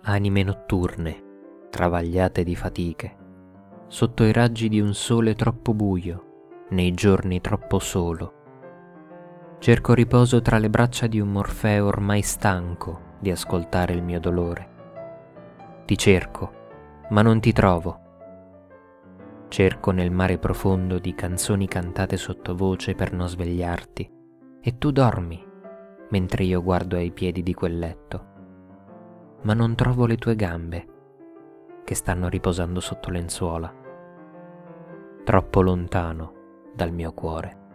Anime notturne, travagliate di fatiche, sotto i raggi di un sole troppo buio, nei giorni troppo solo. Cerco riposo tra le braccia di un Morfeo ormai stanco di ascoltare il mio dolore. Ti cerco, ma non ti trovo. Cerco nel mare profondo di canzoni cantate sottovoce per non svegliarti, e tu dormi, mentre io guardo ai piedi di quel letto. Ma non trovo le tue gambe, che stanno riposando sotto lenzuola, troppo lontano dal mio cuore.